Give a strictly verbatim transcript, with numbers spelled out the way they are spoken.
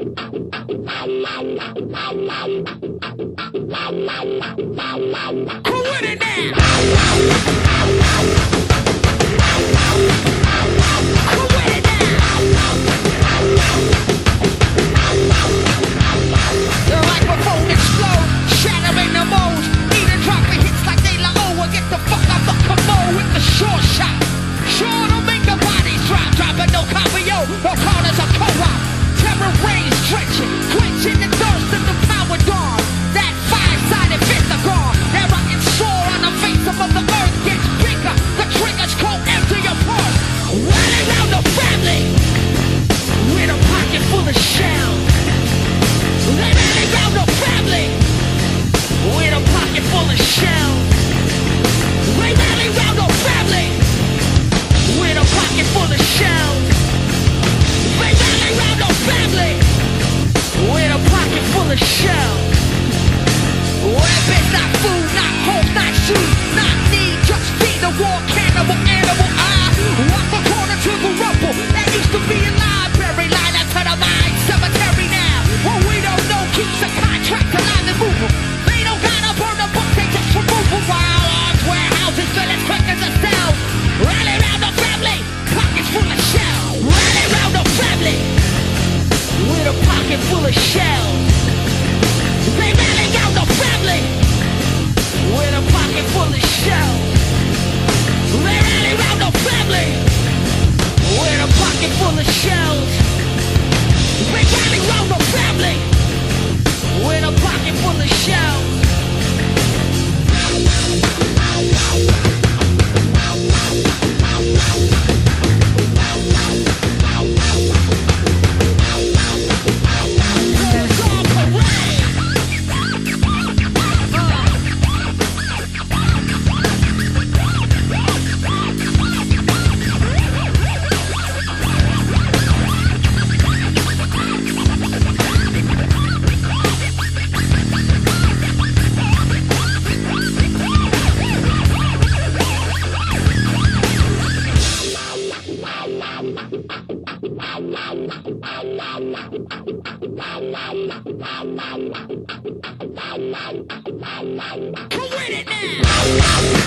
with it now? The microphone explode, shattering the mold. Even dropping hits like De La O. Get the fuck out the commode with the short shot. Sure to make the bodies drop, dropping no copio, no corners of co-op. Terror rays stretching, quenching the thirst of the power dawn. That five-sided pentagon, that rotten sore on the face of the earth gets bigger. The triggers go empty your pulse. Running around the family with a pocket full of shells. They running around the family with a pocket full of shells. They running around the family with a pocket full of shells. They running around the family with a pocket full of shells. Weapons, not food, not hope, not shoes, not need, just feed the war cannibal animal. I walk the corner to the rubble that used to be a library, line up to the mine cemetery now. What we don't know keeps the contract alive and moving. They don't gotta burn the book, they just remove them. While arms, warehouses, fill as quick as a cell. Rally around the family, pockets full of shells. Rally around the family with a pocket full of shells. They rally around the family with a pocket full of shells. They rally around the family with a pocket full of shells. They rally around the family with a pocket full of shells. Come with it now!